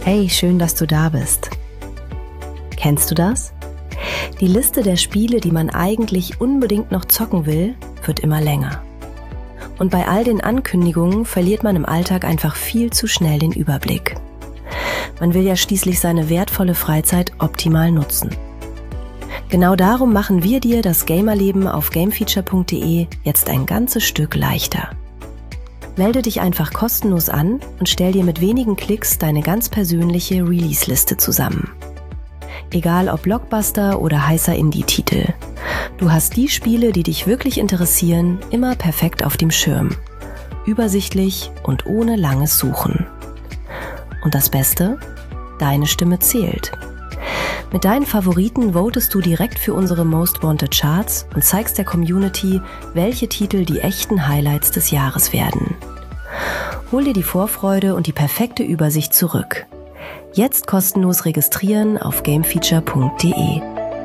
Hey, schön, dass du da bist. Kennst du das? Die Liste der Spiele, die man eigentlich unbedingt noch zocken will, wird immer länger. Und bei all den Ankündigungen verliert man im Alltag einfach viel zu schnell den Überblick. Man will ja schließlich seine wertvolle Freizeit optimal nutzen. Genau darum machen wir dir das Gamerleben auf gamefeature.de jetzt ein ganzes Stück leichter. Melde dich einfach kostenlos an und stell dir mit wenigen Klicks deine ganz persönliche Release-Liste zusammen. Egal ob Blockbuster oder heißer Indie-Titel. Du hast die Spiele, die dich wirklich interessieren, immer perfekt auf dem Schirm. Übersichtlich und ohne langes Suchen. Und das Beste? Deine Stimme zählt. Mit deinen Favoriten votest du direkt für unsere Most Wanted Charts und zeigst der Community, welche Titel die echten Highlights des Jahres werden. Hol dir die Vorfreude und die perfekte Übersicht zurück. Jetzt kostenlos registrieren auf gamefeature.de.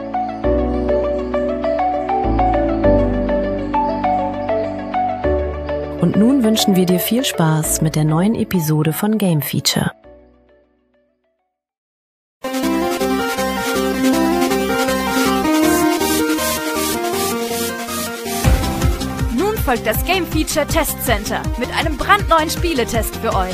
Und nun wünschen wir dir viel Spaß mit der neuen Episode von Game Feature. Folgt das Game Feature Test Center mit einem brandneuen Spieletest für euch.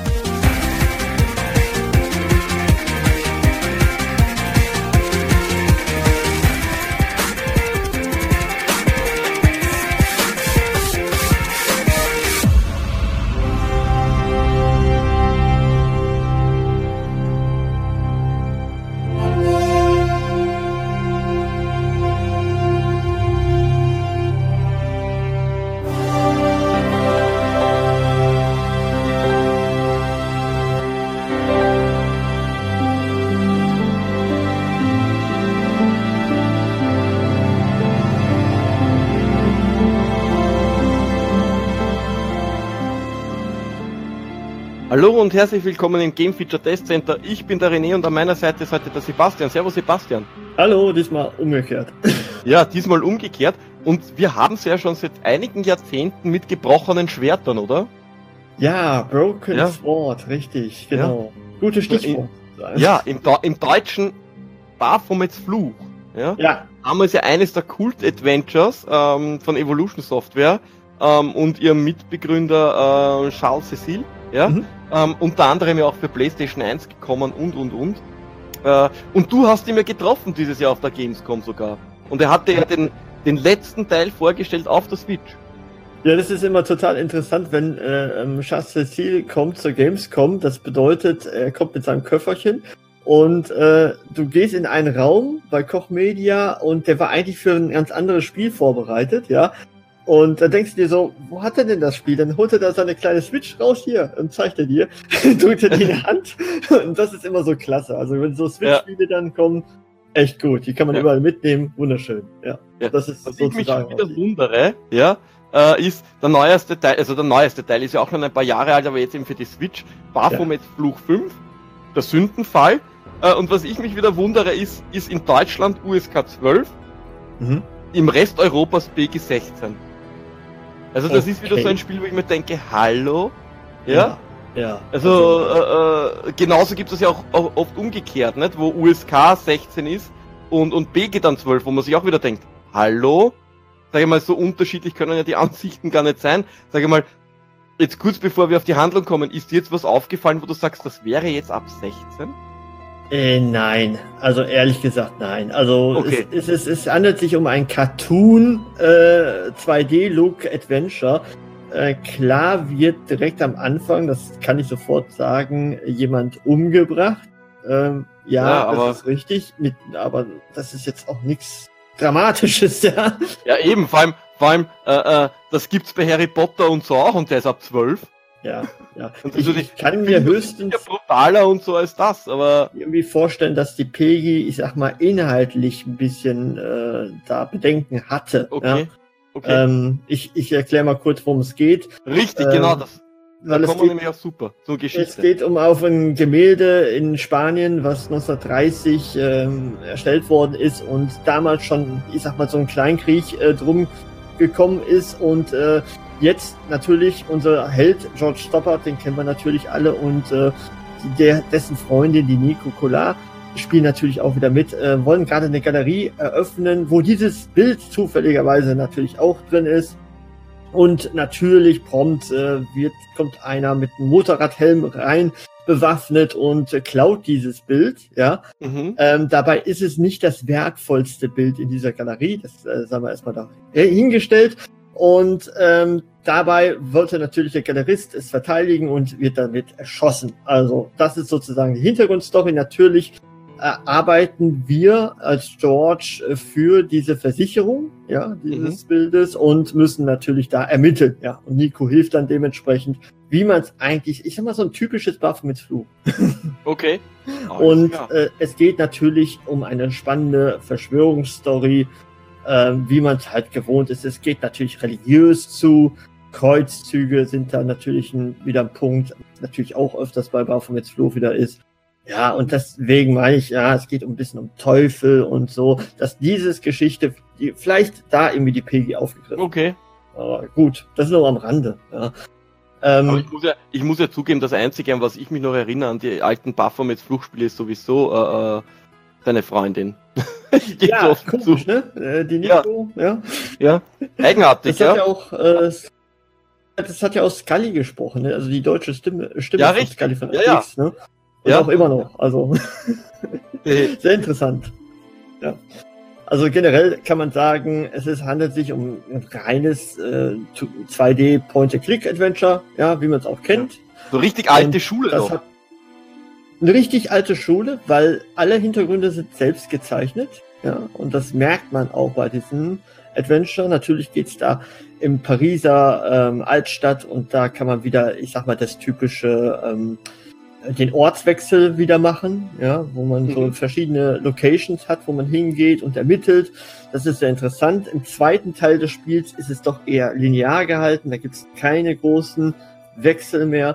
Hallo und herzlich willkommen im Game Feature Test Center. Ich bin der René und an meiner Seite ist heute der Sebastian. Servus Sebastian. Hallo, diesmal umgekehrt. Ja, diesmal umgekehrt. Und wir haben es ja schon seit einigen Jahrzehnten mit gebrochenen Schwertern, oder? Ja, Broken Sword, richtig, genau. Ja. Gutes Stichwort. Ja, im Deutschen Baphomets Fluch. Ja. Damals ja eines der Kult-Adventures von Evolution Software und ihrem Mitbegründer Charles Cecil. Ja, unter anderem ja auch für PlayStation 1 gekommen und. Und du hast ihn ja getroffen dieses Jahr auf der Gamescom sogar. Und er hatte ja den letzten Teil vorgestellt auf der Switch. Ja, das ist immer total interessant, wenn Charles Cecil kommt zur Gamescom. Das bedeutet, er kommt mit seinem Köfferchen und du gehst in einen Raum bei Koch Media und der war eigentlich für ein ganz anderes Spiel vorbereitet, ja. Und dann denkst du dir so, wo hat er denn das Spiel? Dann holt er da seine kleine Switch raus hier und zeigt er dir, drückt er die in die Hand. Und das ist immer so klasse. Also wenn so Switch-Spiele dann kommen, echt gut. Die kann man überall mitnehmen. Wunderschön. Ja. Das ist was ich mich wieder wundere, ist der neueste Teil, also der neueste Teil ist ja auch schon ein paar Jahre alt, aber jetzt eben für die Switch, Baphomets Fluch 5, der Sündenfall. Und was ich mich wieder wundere, ist in Deutschland USK 12, im Rest Europas PEGI 16. Also das ist wieder so ein Spiel, wo ich mir denke, hallo? Ja. Also genauso gibt es ja auch oft umgekehrt, nicht? Wo USK 16 ist und PEGI dann 12, wo man sich auch wieder denkt, hallo? Sag ich mal, so unterschiedlich können ja die Ansichten gar nicht sein. Sag ich mal, jetzt kurz bevor wir auf die Handlung kommen, ist dir jetzt was aufgefallen, wo du sagst, das wäre jetzt ab 16? Nein, also ehrlich gesagt nein. Also okay. Es handelt sich um ein Cartoon 2D-Look-Adventure. Klar wird direkt am Anfang, das kann ich sofort sagen, jemand umgebracht. Ja, das ist richtig, aber das ist jetzt auch nichts Dramatisches, ja. Ja eben, vor allem das gibt's bei Harry Potter und so auch und der ist ab 12. Ja. Und ich kann mir höchstens brutaler und so als das, aber irgendwie vorstellen, dass die PEGI, ich sag mal, inhaltlich ein bisschen da Bedenken hatte. Okay. Ich erkläre mal kurz, worum es geht. Richtig, genau das. Da kommen wir nämlich auch super zur Geschichte. Es geht auf ein Gemälde in Spanien, was 1930 erstellt worden ist und damals schon, ich sag mal, so ein Kleinkrieg drum gekommen ist und jetzt natürlich unser Held George Stoppard, den kennen wir natürlich alle und dessen Freundin, die Nico Kolar, spielen natürlich auch wieder mit, wollen gerade eine Galerie eröffnen, wo dieses Bild zufälligerweise natürlich auch drin ist. Und natürlich prompt kommt einer mit einem Motorradhelm rein, bewaffnet und klaut dieses Bild. Ja, dabei ist es nicht das wertvollste Bild in dieser Galerie. Das sagen wir erstmal da hingestellt. Und dabei wollte natürlich der Galerist es verteidigen und wird damit erschossen. Also das ist sozusagen die Hintergrundstory. Natürlich arbeiten wir als George für diese Versicherung, ja, dieses Bildes und müssen natürlich da ermitteln, ja. Und Nico hilft dann dementsprechend, wie man es eigentlich, ich sag mal, so ein typisches Baphomets Fluch. Okay. Und es geht natürlich um eine spannende Verschwörungsstory, wie man es halt gewohnt ist. Es geht natürlich religiös zu. Kreuzzüge sind da natürlich wieder ein Punkt, natürlich auch öfters bei Baphomets Fluch wieder ist. Ja, und deswegen meine ich, ja, es geht ein bisschen um Teufel und so, dass dieses Geschichte, vielleicht da irgendwie die PG aufgegriffen. Okay. Aber gut, das ist nur am Rande, ja. Aber ich muss ja zugeben, das Einzige, an was ich mich noch erinnere, an die alten Baphomets Fluchspiele, ist sowieso seine Freundin. Ja, komisch, ne? Die Nico, ja. Ja, eigenartig, das hat ja auch, das hat ja auch Scully gesprochen, ne? Also die deutsche Stimme ja, von Scully von ja, FX, ne? Und auch immer noch, also sehr interessant. Ja. Also generell kann man sagen, handelt sich um ein reines 2D Point-and-Click-Adventure, ja, wie man es auch kennt. So richtig alte Schule das noch. Hat eine richtig alte Schule, weil alle Hintergründe sind selbst gezeichnet, ja, und das merkt man auch bei diesem Adventure. Natürlich geht's da im Pariser Altstadt und da kann man wieder, ich sag mal, das typische den Ortswechsel wieder machen, ja, wo man so verschiedene Locations hat, wo man hingeht und ermittelt. Das ist sehr interessant. Im zweiten Teil des Spiels ist es doch eher linear gehalten, da gibt es keine großen Wechsel mehr.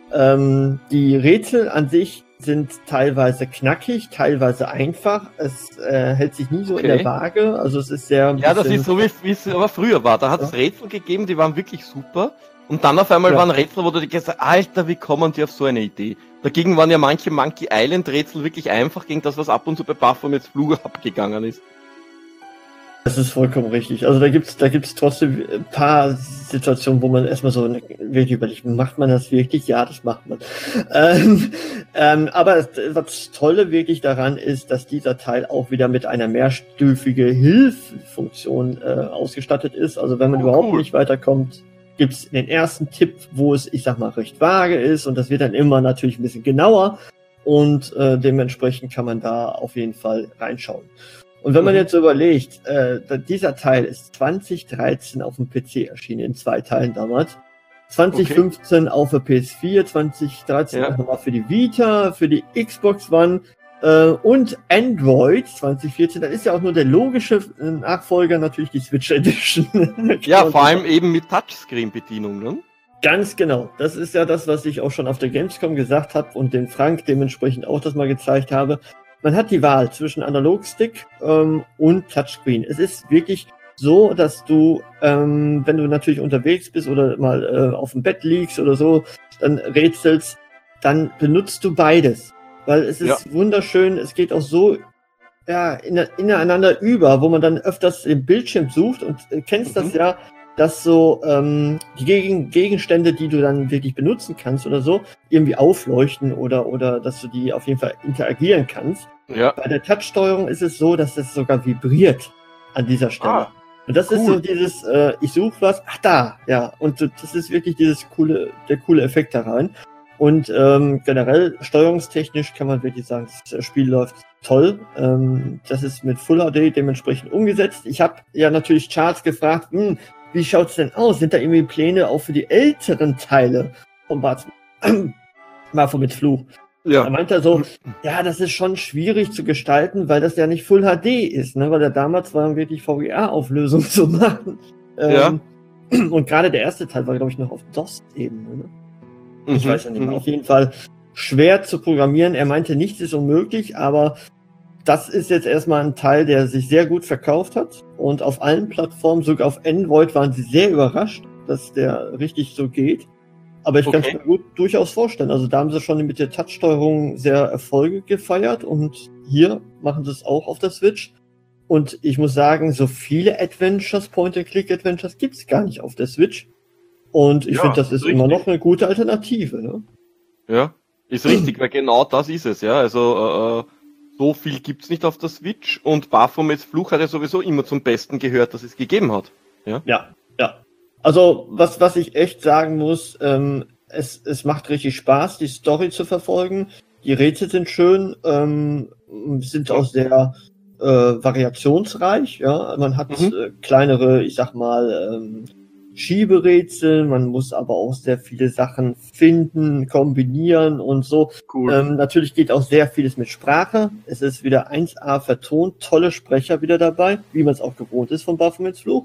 Die Rätsel an sich sind teilweise knackig, teilweise einfach. Es hält sich nie so in der Waage, also es ist sehr... Ja, das ist so, wie es aber früher war. Da hat es Rätsel gegeben, die waren wirklich super. Und dann auf einmal waren Rätsel, wo du dir gesagt hast, Alter, wie kommen die auf so eine Idee? Dagegen waren ja manche Monkey Island Rätsel wirklich einfach gegen das, was ab und zu bei Baphomets Fluch abgegangen ist. Das ist vollkommen richtig. Also da gibt's trotzdem ein paar Situationen, wo man erstmal so wirklich überlegt, macht man das wirklich? Ja, das macht man. Aber das Tolle wirklich daran ist, dass dieser Teil auch wieder mit einer mehrstufige Hilfsfunktion ausgestattet ist. Also wenn man überhaupt nicht weiterkommt, gibt's den ersten Tipp, wo es, ich sag mal, recht vage ist und das wird dann immer natürlich ein bisschen genauer und dementsprechend kann man da auf jeden Fall reinschauen. Und wenn man jetzt überlegt, dieser Teil ist 2013 auf dem PC erschienen, in 2 Teilen damals, 2015 auf der PS4, 2013 auch nochmal für die Vita, für die Xbox One und Android 2014, das ist ja auch nur der logische Nachfolger, natürlich die Switch Edition. Ja, vor allem eben mit Touchscreen-Bedienung, ne? Ganz genau. Das ist ja das, was ich auch schon auf der Gamescom gesagt habe und den Frank dementsprechend auch das mal gezeigt habe. Man hat die Wahl zwischen Analogstick und Touchscreen. Es ist wirklich so, dass du, wenn du natürlich unterwegs bist oder mal auf dem Bett liegst oder so, dann rätselst, dann benutzt du beides. Weil es ist wunderschön, es geht auch so ineinander über, wo man dann öfters den Bildschirm sucht und kennst das ja, dass so die Gegenstände, die du dann wirklich benutzen kannst oder so, irgendwie aufleuchten oder dass du die auf jeden Fall interagieren kannst. Ja. Bei der Touch-Steuerung ist es so, dass es sogar vibriert an dieser Stelle. Und das ist so dieses, ich suche was, ach da, ja. Und das ist wirklich der coole Effekt da rein. Und generell steuerungstechnisch kann man wirklich sagen, das Spiel läuft toll. Das ist mit Full HD dementsprechend umgesetzt. Ich habe ja natürlich Charles gefragt, wie schaut's denn aus? Sind da irgendwie Pläne auch für die älteren Teile von Baphomets Fluch? Ja. Da meint er so, ja, das ist schon schwierig zu gestalten, weil das ja nicht Full HD ist, ne? Weil damals war wirklich VGA-Auflösung zu machen. Und gerade der erste Teil war, glaube ich, noch auf DOS-Ebene, ne? Ich weiß ja nicht mehr. Auf jeden Fall schwer zu programmieren. Er meinte, nichts ist unmöglich, aber das ist jetzt erstmal ein Teil, der sich sehr gut verkauft hat. Und auf allen Plattformen, sogar auf Android, waren sie sehr überrascht, dass der richtig so geht. Aber ich kann es mir gut durchaus vorstellen. Also da haben sie schon mit der Touch-Steuerung sehr Erfolge gefeiert und hier machen sie es auch auf der Switch. Und ich muss sagen, so viele Adventures, Point-and-Click-Adventures gibt es gar nicht auf der Switch. Und ich finde, das ist immer noch eine gute Alternative. Ne? Ja, ist richtig, weil genau das ist es. Ja, also so viel gibt's nicht auf der Switch und Baphomets Fluch hat ja sowieso immer zum Besten gehört, dass es gegeben hat. Ja. Also, was ich echt sagen muss, es macht richtig Spaß, die Story zu verfolgen. Die Rätsel sind schön, sind auch sehr variationsreich. Ja, man hat kleinere, ich sag mal, Schieberätsel. Man muss aber auch sehr viele Sachen finden, kombinieren und so. Cool. Natürlich geht auch sehr vieles mit Sprache. Es ist wieder 1A vertont, tolle Sprecher wieder dabei, wie man es auch gewohnt ist von Baphomets Fluch.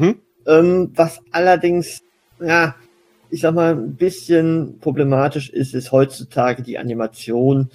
Was allerdings, ja, ich sag mal, ein bisschen problematisch ist heutzutage die Animation.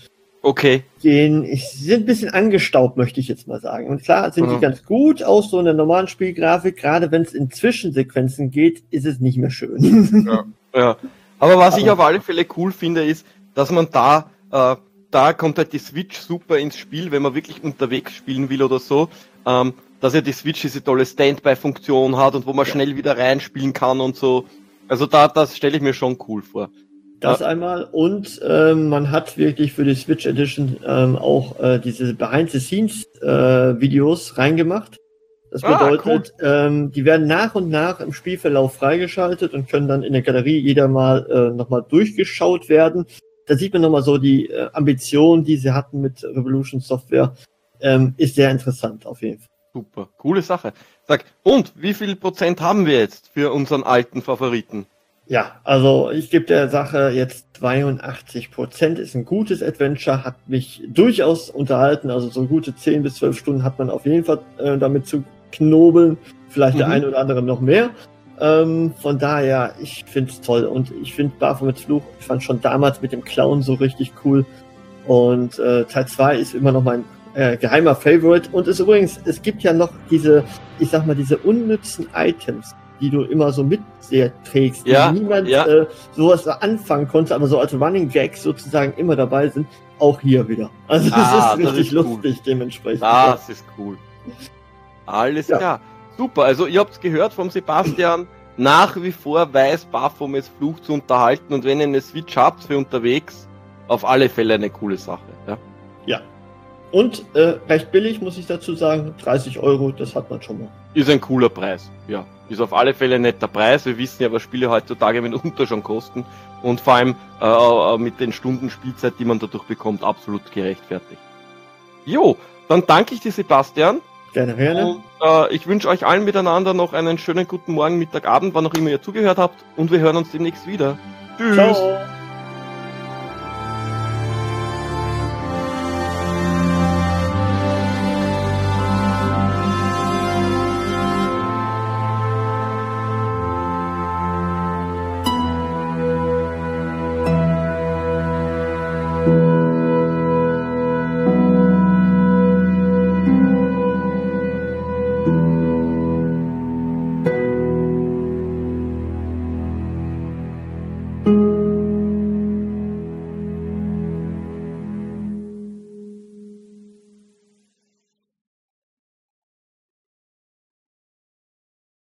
Sind ein bisschen angestaubt, möchte ich jetzt mal sagen. Und klar sind die ganz gut, auch so in der normalen Spielgrafik, gerade wenn es in Zwischensequenzen geht, ist es nicht mehr schön. Ja. Aber was ich auf alle Fälle cool finde, ist, dass man da kommt halt die Switch super ins Spiel, wenn man wirklich unterwegs spielen will oder so, dass ja die Switch diese tolle Standby-Funktion hat und wo man schnell wieder reinspielen kann und so. Also das stelle ich mir schon cool vor. Das einmal und man hat wirklich für die Switch Edition auch diese Behind-the-Scenes-Videos reingemacht. Das bedeutet, die werden nach und nach im Spielverlauf freigeschaltet und können dann in der Galerie jeder mal nochmal durchgeschaut werden. Da sieht man nochmal so die Ambition, die sie hatten mit Revolution Software. Ist sehr interessant auf jeden Fall. Super, coole Sache. Sag, und wie viel Prozent haben wir jetzt für unseren alten Favoriten? Ja, also ich gebe der Sache jetzt 82%, ist ein gutes Adventure, hat mich durchaus unterhalten, also so gute 10 bis 12 Stunden hat man auf jeden Fall damit zu knobeln, vielleicht der eine oder andere noch mehr. Von daher, ich finde es toll und ich finde Baphomets Fluch, ich fand schon damals mit dem Clown so richtig cool und Teil 2 ist immer noch mein geheimer Favorite und es gibt ja noch diese, ich sag mal, diese unnützen Items, die du immer so mit sehr trägst, die niemand sowas anfangen konnte, aber so als Running Gags sozusagen immer dabei sind, auch hier wieder. Also das ist richtig lustig dementsprechend. Das ist cool. Alles klar. Super, also ihr habt's gehört vom Sebastian, nach wie vor weiß Baphomets Fluch zu unterhalten und wenn ihr eine Switch habt für unterwegs, auf alle Fälle eine coole Sache. Ja. Und recht billig, muss ich dazu sagen, 30 €, das hat man schon mal. Ist ein cooler Preis, ja. Ist auf alle Fälle ein netter Preis. Wir wissen ja, was Spiele heutzutage mitunter schon kosten. Und vor allem mit den Stunden Spielzeit, die man dadurch bekommt, absolut gerechtfertigt. Jo, dann danke ich dir, Sebastian. Gerne. Und ich wünsche euch allen miteinander noch einen schönen guten Morgen, Mittag, Abend, wann auch immer ihr zugehört habt. Und wir hören uns demnächst wieder. Tschüss. Ciao.